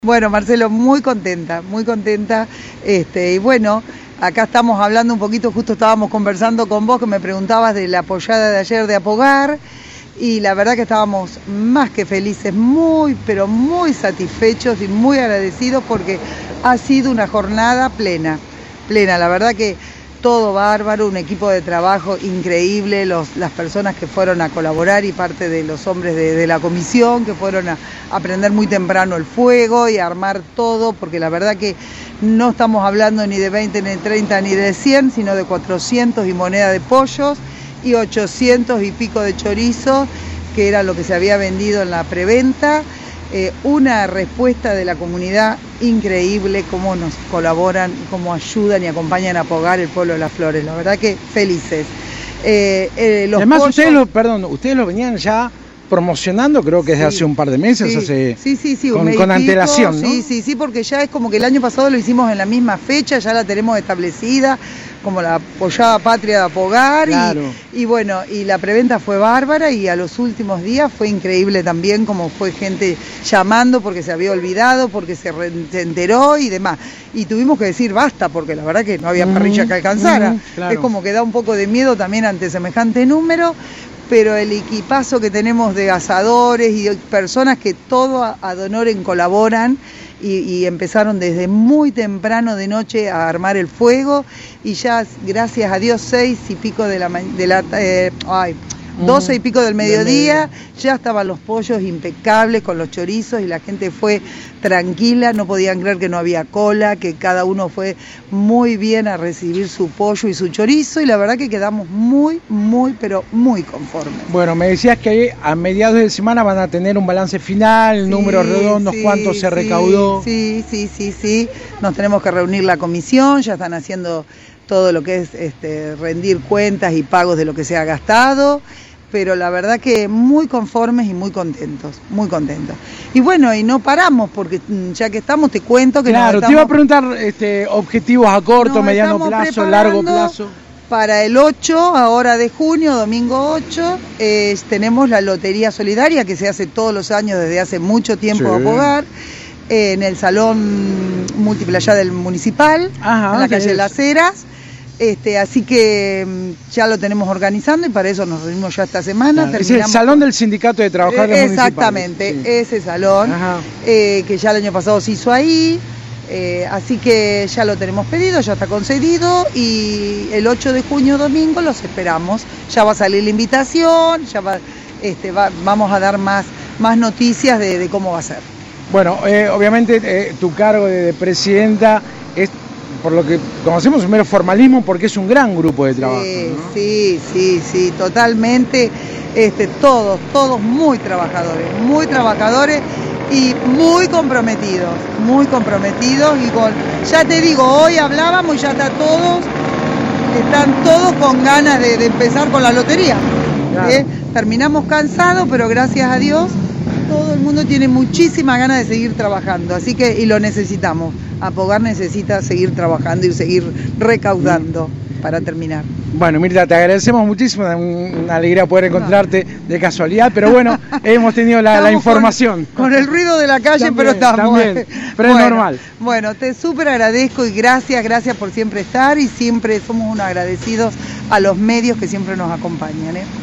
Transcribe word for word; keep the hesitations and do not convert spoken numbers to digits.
Bueno, Marcelo, muy contenta, muy contenta. Este, y bueno, acá estamos hablando un poquito, justo estábamos conversando con vos, que me preguntabas de la apoyada de ayer de Apogar, y la verdad que estábamos más que felices, muy, pero muy satisfechos y muy agradecidos porque ha sido una jornada plena, plena. La verdad que todo bárbaro, un equipo de trabajo increíble, los, las personas que fueron a colaborar y parte de los hombres de, de la comisión que fueron a, a prender muy temprano el fuego y a armar todo, porque la verdad que no estamos hablando ni de veinte, ni de treinta, ni de cien, sino de cuatrocientos y moneda de pollos y ochocientos y pico de chorizos, que era lo que se había vendido en la preventa. Eh, una respuesta de la comunidad increíble, cómo nos colaboran, cómo ayudan y acompañan a Apogar el pueblo de Las Flores. La verdad que felices. Eh, eh, los Además, pollos... ustedes lo, perdón, ustedes lo venían ya promocionando, creo que desde sí, hace un par de meses, sí, hace, sí, sí, sí, con, con antelación, ¿no? Sí, sí, sí, porque ya es como que el año pasado lo hicimos en la misma fecha, ya la tenemos establecida, como la apoyada patria de Apogar, claro. y, y bueno, y la preventa fue bárbara, y a los últimos días fue increíble también, como fue gente llamando porque se había olvidado, porque se, re, se enteró y demás, y tuvimos que decir basta, porque la verdad que no había parrilla mm, que alcanzara, mm, claro. Es como que da un poco de miedo también ante semejante número, pero el equipazo que tenemos de asadores y de personas que todo ad honorem colaboran y, y empezaron desde muy temprano de noche a armar el fuego, y ya gracias a Dios seis y pico de la, de la eh, ay, doce y pico del mediodía, ya estaban los pollos impecables con los chorizos y la gente fue tranquila, no podían creer que no había cola, que cada uno fue muy bien a recibir su pollo y su chorizo, y la verdad que quedamos muy, muy, pero muy conformes. Bueno, me decías que a mediados de semana van a tener un balance final, sí, números redondos, sí, cuánto se sí, recaudó. Sí, sí, sí, sí, nos tenemos que reunir la comisión, ya están haciendo todo lo que es este, rendir cuentas y pagos de lo que se ha gastado, pero la verdad que muy conformes y muy contentos, muy contentos. Y bueno, y no paramos, porque ya que estamos, te cuento que... Claro, nos estamos... te iba a preguntar este, objetivos a corto, nos mediano plazo, largo plazo. Para el ocho, ahora de junio, domingo ocho, eh, tenemos la Lotería Solidaria, que se hace todos los años desde hace mucho tiempo sí. a Apogar, eh, en el Salón Múltiple allá del Municipal, Ajá, en la calle Las Heras. Este, así que ya lo tenemos organizando y para eso nos reunimos ya esta semana. Claro, es el salón con... del Sindicato de Trabajadores eh, Exactamente, sí. ese salón, eh, que ya el año pasado se hizo ahí, eh, así que ya lo tenemos pedido, ya está concedido, y el ocho de junio, domingo, los esperamos. Ya va a salir la invitación, ya va, este, va, vamos a dar más, más noticias de, de cómo va a ser. Bueno, eh, obviamente eh, tu cargo de, de presidenta es... por lo que conocemos, un mero formalismo, porque es un gran grupo de trabajo, sí, ¿no? Sí, sí, sí, totalmente, este, todos, todos muy trabajadores, muy trabajadores y muy comprometidos, muy comprometidos, y con, ya te digo, hoy hablábamos y ya está todos, están todos con ganas de, de empezar con la lotería, claro. ¿eh? Terminamos cansados, pero gracias a Dios, todo el mundo tiene muchísimas ganas de seguir trabajando, así que, y lo necesitamos. Apogar necesita seguir trabajando y seguir recaudando para terminar. Bueno, Mirta, te agradecemos muchísimo, una alegría poder encontrarte de casualidad, pero bueno, hemos tenido la, la información. Con, con el ruido de la calle, también, pero estamos. También, pero bueno, es normal. Bueno, te súper agradezco y gracias, gracias por siempre estar, y siempre somos unos agradecidos a los medios que siempre nos acompañan, ¿eh?